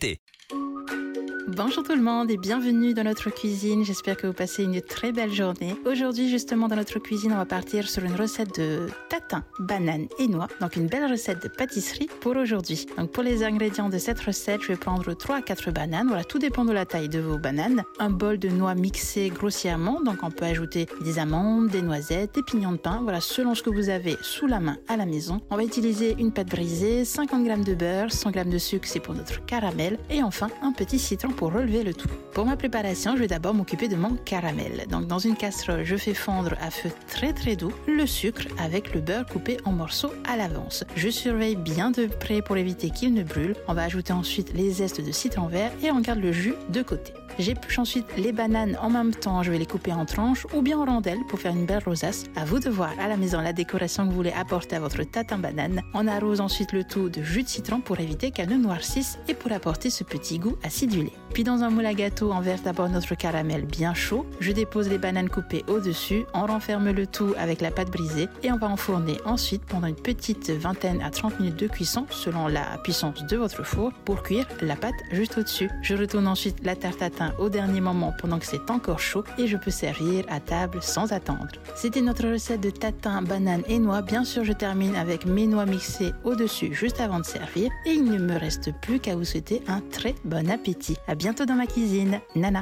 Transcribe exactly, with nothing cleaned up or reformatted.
l'été. Bonjour tout le monde et bienvenue dans notre cuisine. J'espère que vous passez une très belle journée. Aujourd'hui, justement, dans notre cuisine, on va partir sur une recette de tatin, banane et noix. Donc, une belle recette de pâtisserie pour aujourd'hui. Donc, pour les ingrédients de cette recette, je vais prendre trois à quatre bananes. Voilà, tout dépend de la taille de vos bananes. Un bol de noix mixées grossièrement. Donc, on peut ajouter des amandes, des noisettes, des pignons de pain. Voilà, selon ce que vous avez sous la main à la maison. On va utiliser une pâte brisée, cinquante grammes de beurre, cent grammes de sucre, c'est pour notre caramel. Et enfin, un petit citron pour relever le tout. Pour ma préparation, je vais d'abord m'occuper de mon caramel. Donc dans une casserole, je fais fondre à feu très très doux le sucre avec le beurre coupé en morceaux à l'avance. Je surveille bien de près pour éviter qu'il ne brûle. On va ajouter ensuite les zestes de citron vert et on garde le jus de côté. J'épluche ensuite les bananes en même temps, je vais les couper en tranches ou bien en rondelles pour faire une belle rosace. À vous de voir à la maison la décoration que vous voulez apporter à votre tatin banane. On arrose ensuite le tout de jus de citron pour éviter qu'elle ne noircisse et pour apporter ce petit goût acidulé. Puis dans un moule à gâteau, on verse d'abord notre caramel bien chaud. Je dépose les bananes coupées au-dessus, on renferme le tout avec la pâte brisée et on va enfourner ensuite pendant une petite vingtaine à trente minutes de cuisson selon la puissance de votre four pour cuire la pâte juste au-dessus. Je retourne ensuite la tarte tatin au dernier moment pendant que c'est encore chaud et je peux servir à table sans attendre. C'était notre recette de tatin, banane et noix. Bien sûr, je termine avec mes noix mixées au-dessus juste avant de servir et il ne me reste plus qu'à vous souhaiter un très bon appétit. À bientôt dans ma cuisine. Nana.